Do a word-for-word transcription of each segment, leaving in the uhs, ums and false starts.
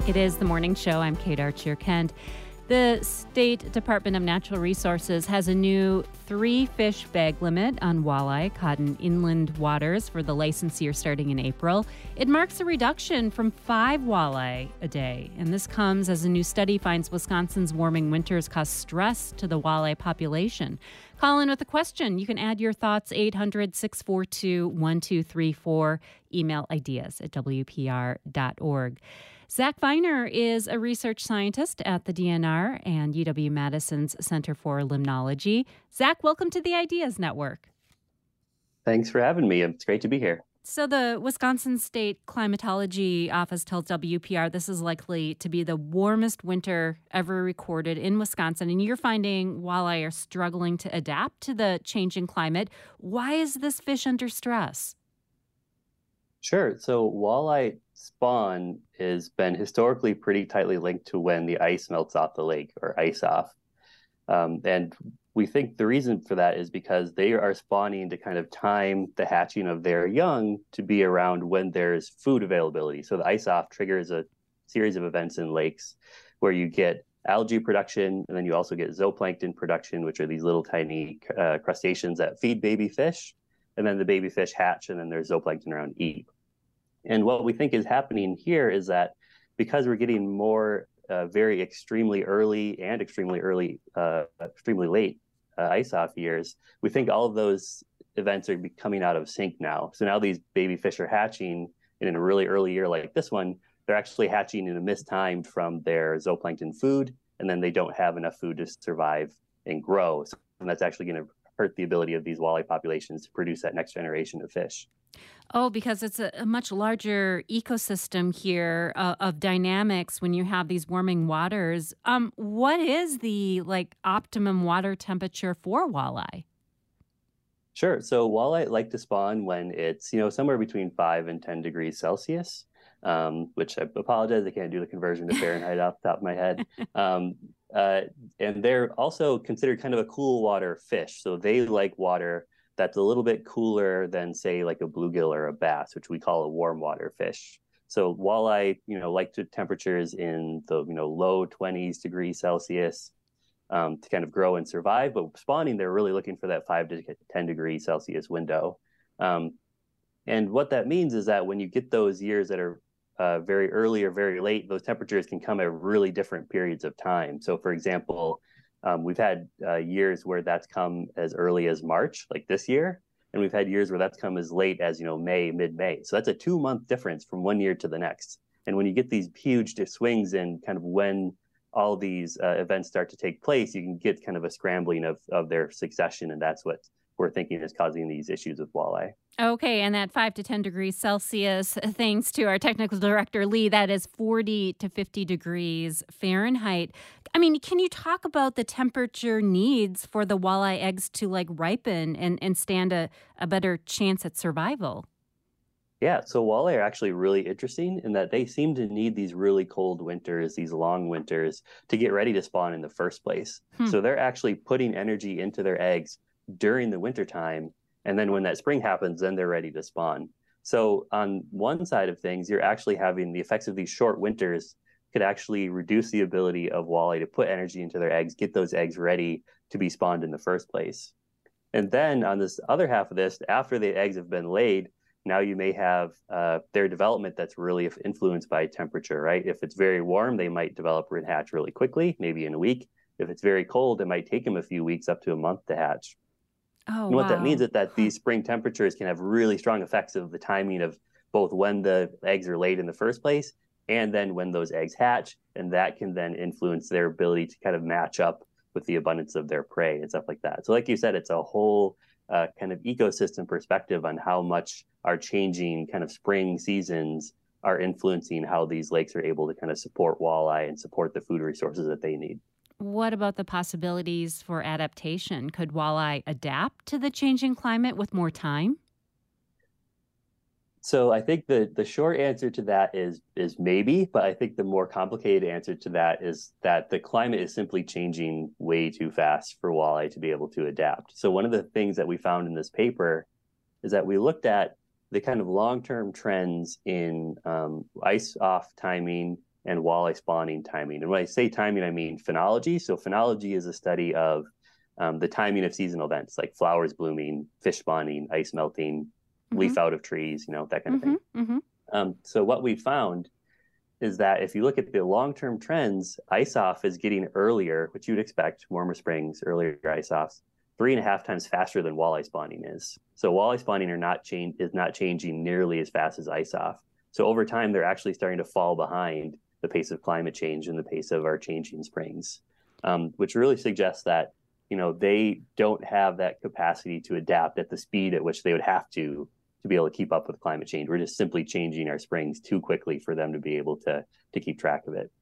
It is the morning show. I'm Kate Archer-Kent. The State Department of Natural Resources has a new three-fish bag limit on walleye caught in inland waters for the licensed year starting in April. It marks a reduction from five walleye a day, and this comes as a new study finds Wisconsin's warming winters cause stress to the walleye population. Call in with a question. You can add your thoughts, eight hundred, six four two, one two three four. Email ideas at w p r dot org. Zach Viner is a research scientist at the D N R and U W-Madison's Center for Limnology. Zach, welcome to the Ideas Network. Thanks for having me. It's great to be here. So the Wisconsin State Climatology Office tells W P R this is likely to be the warmest winter ever recorded in Wisconsin, and you're finding walleye are struggling to adapt to the changing climate. Why is this fish under stress? Sure. So walleye spawn has been historically pretty tightly linked to when the ice melts off the lake, or ice off. Um, and we think the reason for that is because they are spawning to kind of time the hatching of their young to be around when there's food availability. So the ice off triggers a series of events in lakes where you get algae production, and then you also get zooplankton production, which are these little tiny uh, crustaceans that feed baby fish. And then the baby fish hatch, and then there's zooplankton around eat. And what we think is happening here is that because we're getting more uh, very extremely early and extremely early, uh, extremely late uh, ice-off years, we think all of those events are coming out of sync now. So now these baby fish are hatching, and in a really early year like this one, they're actually hatching in a mistimed from their zooplankton food, and then they don't have enough food to survive and grow. So, and that's actually going to hurt the ability of these walleye populations to produce that next generation of fish. Oh, because it's a, a much larger ecosystem here uh, of dynamics when you have these warming waters. Um, what is the like optimum water temperature for walleye? Sure. So walleye like to spawn when it's, you know, somewhere between five and ten degrees Celsius, um, which I apologize, I can't do the conversion to Fahrenheit off the top of my head. Um, uh, and they're also considered kind of a cool water fish. So they like water that's a little bit cooler than, say, like a bluegill or a bass, which we call a warm water fish. So walleye, you know, like to temperatures in the, you know, low twenties degrees Celsius um, to kind of grow and survive. But spawning, they're really looking for that five to ten degrees Celsius window. Um, and what that means is that when you get those years that are uh, very early or very late, those temperatures can come at really different periods of time. So, for example, Um, we've had uh, years where that's come as early as March, like this year, and we've had years where that's come as late as, you know, May, mid-May. So that's a two-month difference from one year to the next. And when you get these huge swings in kind of when all these uh, events start to take place, you can get kind of a scrambling of, of their succession, and that's what we're thinking is causing these issues with walleye. Okay, and that five to ten degrees Celsius, thanks to our technical director, Lee, that is forty to fifty degrees Fahrenheit. I mean, can you talk about the temperature needs for the walleye eggs to like ripen and, and stand a, a better chance at survival? Yeah, so walleye are actually really interesting in that they seem to need these really cold winters, these long winters, to get ready to spawn in the first place. Hmm. So they're actually putting energy into their eggs during the wintertime. And then when that spring happens, then they're ready to spawn. So on one side of things, you're actually having the effects of these short winters could actually reduce the ability of walleye to put energy into their eggs, get those eggs ready to be spawned in the first place. And then on this other half of this, after the eggs have been laid, now you may have uh, their development that's really influenced by temperature, right? If it's very warm, they might develop and hatch really quickly, maybe in a week. If it's very cold, it might take them a few weeks up to a month to hatch. Oh, and what wow. that means is that these spring temperatures can have really strong effects of the timing of both when the eggs are laid in the first place and then when those eggs hatch. And that can then influence their ability to kind of match up with the abundance of their prey and stuff like that. So like you said, it's a whole uh, kind of ecosystem perspective on how much our changing kind of spring seasons are influencing how these lakes are able to kind of support walleye and support the food resources that they need. What about the possibilities for adaptation? Could walleye adapt to the changing climate with more time? So I think the the short answer to that is is maybe, but I think the more complicated answer to that is that the climate is simply changing way too fast for walleye to be able to adapt. So one of the things that we found in this paper is that we looked at the kind of long-term trends in um, ice off timing and walleye spawning timing. And when I say timing, I mean phenology. So phenology is a study of um, the timing of seasonal events like flowers blooming, fish spawning, ice melting, mm-hmm. leaf out of trees, you know, that kind mm-hmm. of thing. Mm-hmm. Um, so what we found is that if you look at the long-term trends, ice off is getting earlier, which you'd expect, warmer springs, earlier ice offs, three and a half times faster than walleye spawning is. So walleye spawning are not change is not changing nearly as fast as ice off. So over time, they're actually starting to fall behind the pace of climate change and the pace of our changing springs, um, which really suggests that, you know, they don't have that capacity to adapt at the speed at which they would have to to be able to keep up with climate change. We're just simply changing our springs too quickly for them to be able to to keep track of it.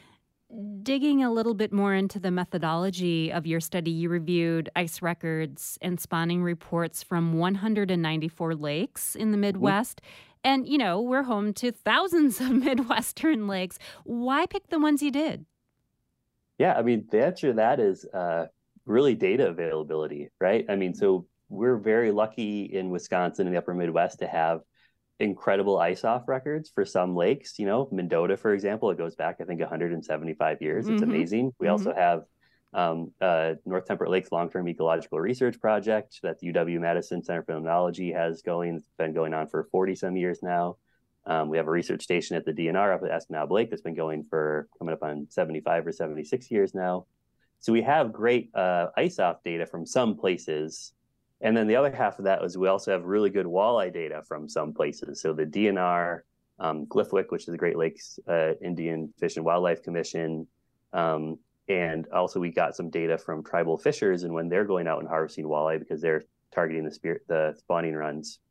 Digging a little bit more into the methodology of your study, you reviewed ice records and spawning reports from one hundred ninety-four lakes in the Midwest. Mm-hmm. And, you know, we're home to thousands of Midwestern lakes. Why pick the ones you did? Yeah, I mean, the answer to that is uh, really data availability, right? I mean, so we're very lucky in Wisconsin and the upper Midwest to have incredible ice off records for some lakes. You know, Mendota, for example, it goes back, I think, one hundred seventy-five years. It's mm-hmm. amazing. We mm-hmm. also have um, uh, North Temperate Lakes Long-Term Ecological Research Project that the U W-Madison Center for Limnology has going. It's been going on for forty some years now. Um, we have a research station at the D N R up at Escanaba Lake that's been going for coming up on seventy-five or seventy-six years now. So we have great uh, ice off data from some places. And then the other half of that is we also have really good walleye data from some places. So the D N R, um, GLFWC, which is the Great Lakes uh, Indian Fish and Wildlife Commission, um, and also we got some data from tribal fishers and when they're going out and harvesting walleye because they're targeting the spirit, the spawning runs.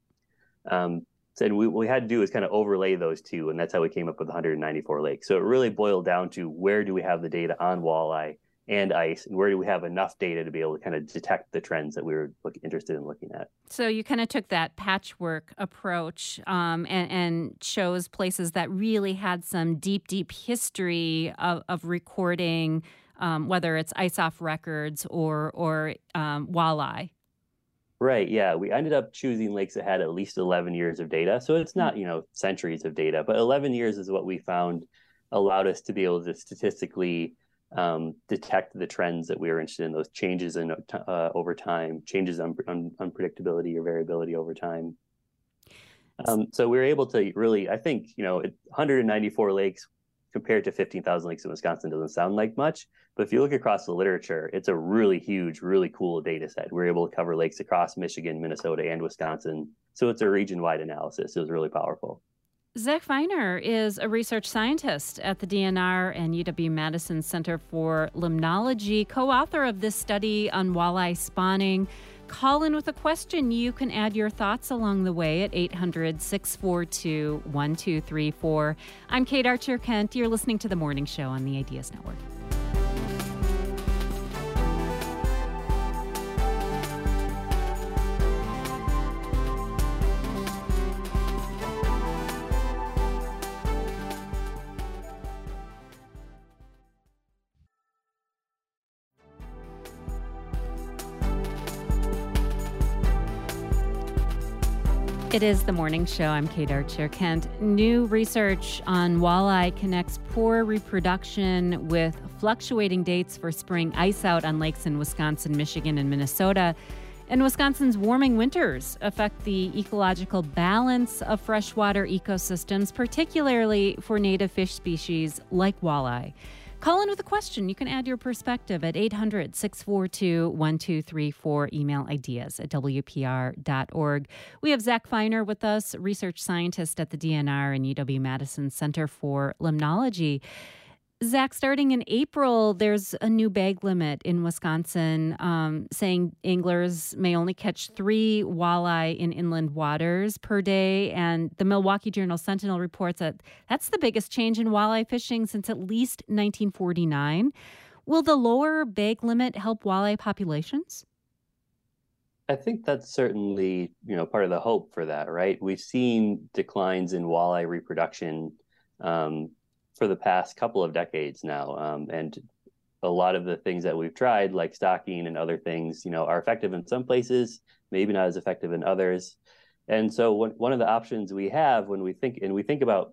Um, so and we, what we had to do is kind of overlay those two, and that's how we came up with one hundred ninety-four lakes. So it really boiled down to where do we have the data on walleye and ice, and where do we have enough data to be able to kind of detect the trends that we were look, interested in looking at. So you kind of took that patchwork approach um, and, and chose places that really had some deep, deep history of, of recording, um, whether it's ice-off records or, or um, walleye. Right, yeah. We ended up choosing lakes that had at least eleven years of data. So it's not, you know, centuries of data, but eleven years is what we found allowed us to be able to statistically Um, detect the trends that we were interested in, those changes in uh, over time, changes in un- unpredictability or variability over time. Um, so we were able to really, I think, you know, one hundred ninety-four lakes compared to fifteen thousand lakes in Wisconsin doesn't sound like much, but if you look across the literature, it's a really huge, really cool data set. We're able to cover lakes across Michigan, Minnesota, and Wisconsin. So it's a region-wide analysis. It was really powerful. Zach Feiner is a research scientist at the D N R and U W-Madison Center for Limnology, co-author of this study on walleye spawning. Call in with a question. You can add your thoughts along the way at eight hundred, six four two, one two three four. I'm Kate Archer-Kent. You're listening to The Morning Show on the Ideas Network. It is The Morning Show. I'm Kate Archer-Kent. New research on walleye connects poor reproduction with fluctuating dates for spring ice out on lakes in Wisconsin, Michigan, and Minnesota. And Wisconsin's warming winters affect the ecological balance of freshwater ecosystems, particularly for native fish species like walleye. Call in with a question. You can add your perspective at eight hundred, six four two, one two three four. Email ideas at w p r dot org. We have Zach Feiner with us, research scientist at the D N R and U W-Madison Center for Limnology. Zach, starting in April, there's a new bag limit in Wisconsin um, saying anglers may only catch three walleye in inland waters per day. And the Milwaukee Journal Sentinel reports that that's the biggest change in walleye fishing since at least nineteen forty-nine. Will the lower bag limit help walleye populations? I think that's certainly, you know, part of the hope for that, right? We've seen declines in walleye reproduction um, for the past couple of decades now. Um, and a lot of the things that we've tried, like stocking and other things, you know, are effective in some places, maybe not as effective in others. And so one, one of the options we have when we think, and we think about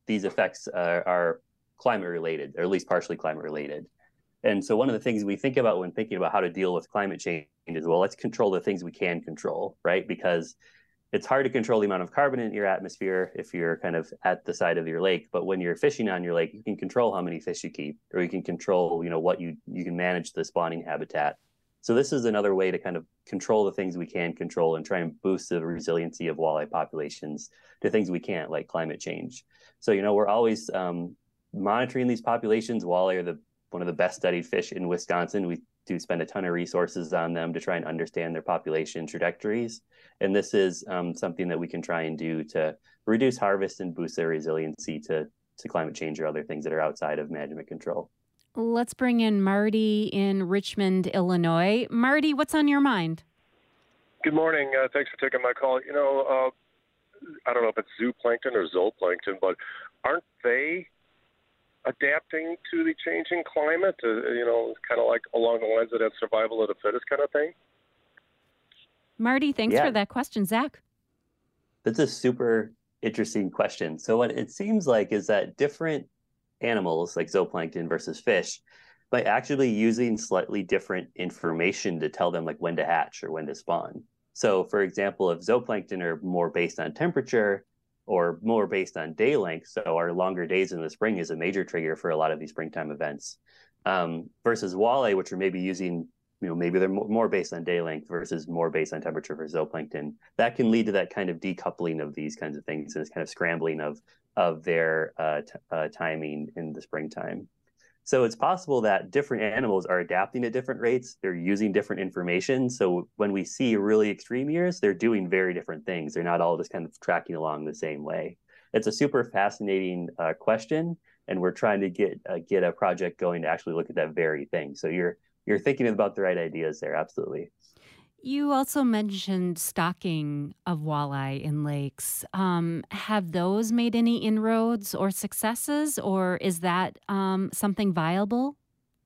these effects uh, are climate related, or at least partially climate related. And so one of the things we think about when thinking about how to deal with climate change is, well, let's control the things we can control, right? Because it's hard to control the amount of carbon in your atmosphere if you're kind of at the side of your lake. But when you're fishing on your lake, you can control how many fish you keep, or you can control, you know, what you, you can manage the spawning habitat. So this is another way to kind of control the things we can control and try and boost the resiliency of walleye populations to things we can't, like climate change. So, you know, we're always um, monitoring these populations. Walleye are the one of the best studied fish in Wisconsin. We do spend a ton of resources on them to try and understand their population trajectories. And this is um, something that we can try and do to reduce harvest and boost their resiliency to, to climate change or other things that are outside of management control. Let's bring in Marty in Richmond, Illinois. Marty, what's on your mind? Good morning. Uh, thanks for taking my call. You know, uh, I don't know if it's zooplankton or zooplankton, but aren't they adapting to the changing climate? Uh, you know, kind of like along the lines of that survival of the fittest kind of thing? Marty, thanks yeah. for that question. Zach? That's a super interesting question. So what it seems like is that different animals, like zooplankton versus fish, by actually using slightly different information to tell them like when to hatch or when to spawn. So for example, if zooplankton are more based on temperature or more based on day length, so our longer days in the spring is a major trigger for a lot of these springtime events, um, versus walleye, which are maybe using, you know, maybe they're more based on day length versus more based on temperature for zooplankton. That can lead to that kind of decoupling of these kinds of things, and this kind of scrambling of of their uh, t- uh, timing in the springtime. So it's possible that different animals are adapting at different rates. They're using different information. So when we see really extreme years, they're doing very different things. They're not all just kind of tracking along the same way. It's a super fascinating uh, question, and we're trying to get uh, get a project going to actually look at that very thing. So you're you're thinking about the right ideas there, absolutely. You also mentioned stocking of walleye in lakes. Um, have those made any inroads or successes, or is that um, something viable?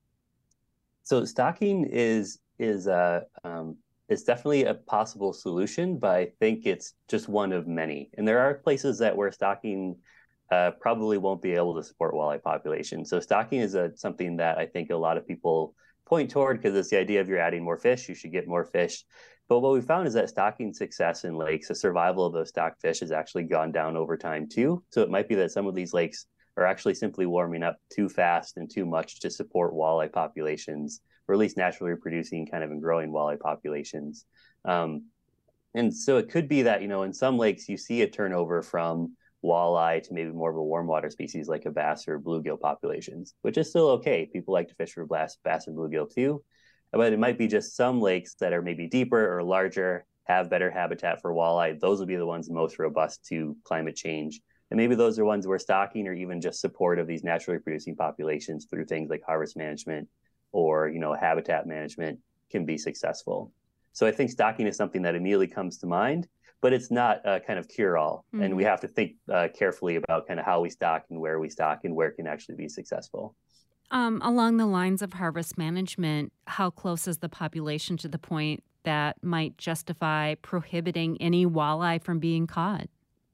So stocking is is uh, um, is definitely a possible solution, but I think it's just one of many. And there are places that where stocking uh, probably won't be able to support walleye population. So stocking is a, something that I think a lot of people point toward because it's the idea of you're adding more fish, you should get more fish. But what we found is that stocking success in lakes, the survival of those stocked fish has actually gone down over time too. So it might be that some of these lakes are actually simply warming up too fast and too much to support walleye populations, or at least naturally reproducing kind of and growing walleye populations. Um, and so it could be that, you know, in some lakes you see a turnover from walleye to maybe more of a warm water species like a bass or bluegill populations, which is still okay. People like to fish for bass, bass and bluegill too. But it might be just some lakes that are maybe deeper or larger, have better habitat for walleye. Those will be the ones most robust to climate change. And maybe those are ones where stocking or even just support of these naturally producing populations through things like harvest management or, you know, habitat management can be successful. So I think stocking is something that immediately comes to mind, but it's not a kind of cure-all. Mm-hmm. And we have to think uh, carefully about kind of how we stock and where we stock and where it can actually be successful. Um, along the lines of harvest management, how close is the population to the point that might justify prohibiting any walleye from being caught?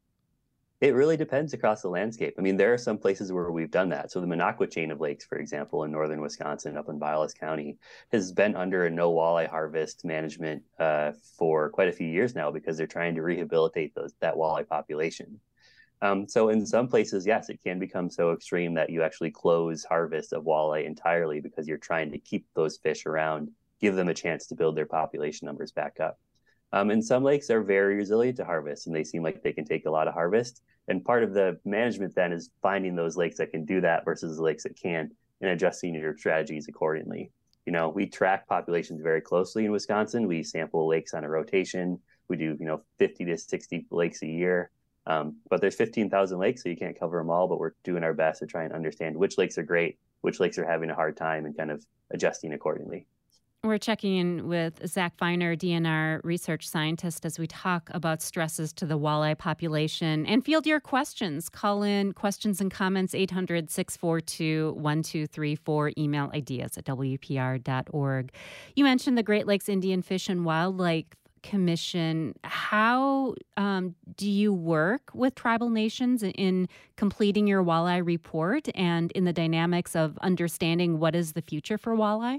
It really depends across the landscape. I mean, there are some places where we've done that. So the Minocqua chain of lakes, for example, in northern Wisconsin, up in Vilas County, has been under a no walleye harvest management uh, for quite a few years now because they're trying to rehabilitate those that walleye population. Um, so in some places, yes, it can become so extreme that you actually close harvest of walleye entirely because you're trying to keep those fish around, give them a chance to build their population numbers back up. Um, and some lakes are very resilient to harvest, and they seem like they can take a lot of harvest. And part of the management then is finding those lakes that can do that versus the lakes that can't, and adjusting your strategies accordingly. You know, we track populations very closely in Wisconsin. We sample lakes on a rotation. We do, you know, fifty to sixty lakes a year. Um, but there's fifteen thousand lakes, so you can't cover them all, but we're doing our best to try and understand which lakes are great, which lakes are having a hard time, and kind of adjusting accordingly. We're checking in with Zach Feiner, D N R research scientist, as we talk about stresses to the walleye population. And field your questions. Call in questions and comments, eight hundred, six four two, one two three four. Email ideas at W P R dot org. You mentioned the Great Lakes Indian Fish and Wildlife Commission. How um, do you work with tribal nations in completing your walleye report and in the dynamics of understanding what is the future for walleye?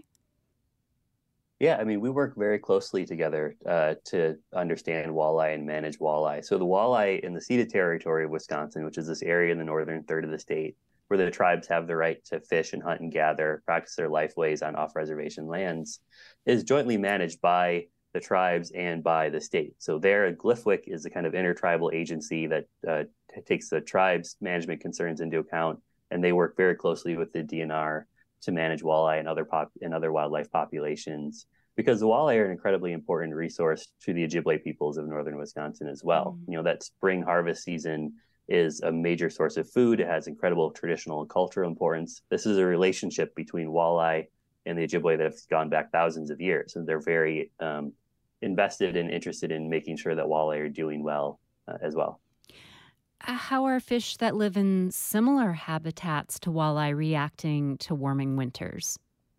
Yeah, I mean, we work very closely together uh, to understand walleye and manage walleye. So the walleye in the ceded territory of Wisconsin, which is this area in the northern third of the state, where the tribes have the right to fish and hunt and gather, practice their lifeways on off-reservation lands, is jointly managed by the tribes and by the state. So there, G L I F W C is the kind of intertribal agency that uh, t- takes the tribes' management concerns into account, and they work very closely with the D N R to manage walleye and other pop and other wildlife populations, because the walleye are an incredibly important resource to the Ojibwe peoples of northern Wisconsin as well. Mm. You know, that spring harvest season is a major source of food. It has incredible traditional and cultural importance. This is a relationship between walleye and the Ojibwe that have gone back thousands of years, and they're very um, invested and interested in making sure that walleye are doing well uh, as well. How are fish that live in similar habitats to walleye reacting to warming winters?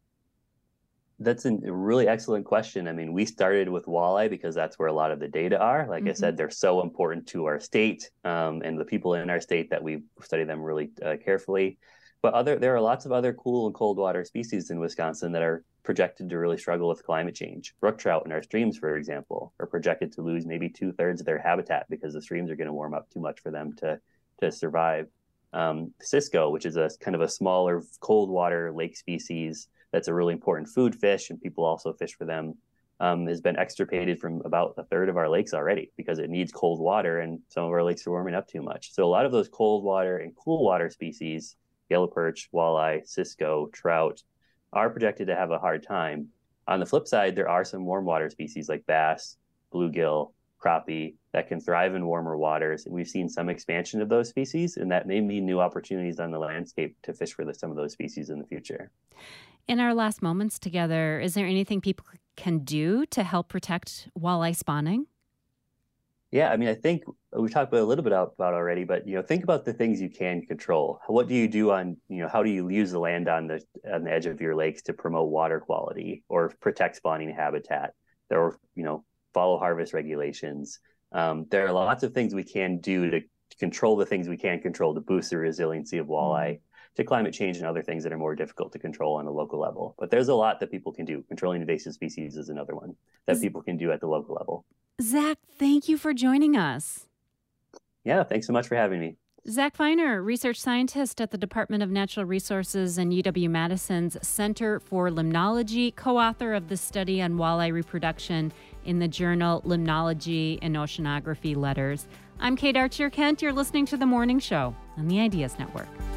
That's a really excellent question. I mean, we started with walleye because that's where a lot of the data are. Like mm-hmm. I said, they're so important to our state um, and the people in our state that we study them really uh, carefully. But other, there are lots of other cool and cold water species in Wisconsin that are projected to really struggle with climate change. Brook trout in our streams, for example, are projected to lose maybe two thirds of their habitat because the streams are going to warm up too much for them to to survive. Um, Cisco, which is a kind of a smaller cold water lake species that's a really important food fish, and people also fish for them, um, has been extirpated from about a third of our lakes already because it needs cold water, and some of our lakes are warming up too much. So a lot of those cold water and cool water species, yellow perch, walleye, Cisco, trout, are projected to have a hard time. On the flip side, there are some warm water species like bass, bluegill, crappie that can thrive in warmer waters. And we've seen some expansion of those species, and that may mean new opportunities on the landscape to fish for the, some of those species in the future. In our last moments together, is there anything people can do to help protect walleye spawning? Yeah, I mean, I think we talked about a little bit about already, but, you know, think about the things you can control. What do you do on, you know, how do you use the land on the on the edge of your lakes to promote water quality or protect spawning habitat? There are, you know, follow harvest regulations. Um, there are lots of things we can do to control the things we can control to boost the resiliency of walleye to climate change and other things that are more difficult to control on a local level. But there's a lot that people can do. Controlling invasive species is another one that people can do at the local level. Zach, thank you for joining us. Yeah, thanks so much for having me. Zach Feiner, research scientist at the Department of Natural Resources and U W-Madison's Center for Limnology, co-author of the study on walleye reproduction in the journal Limnology and Oceanography Letters. I'm Kate Archer Kent. You're listening to The Morning Show on the Ideas Network.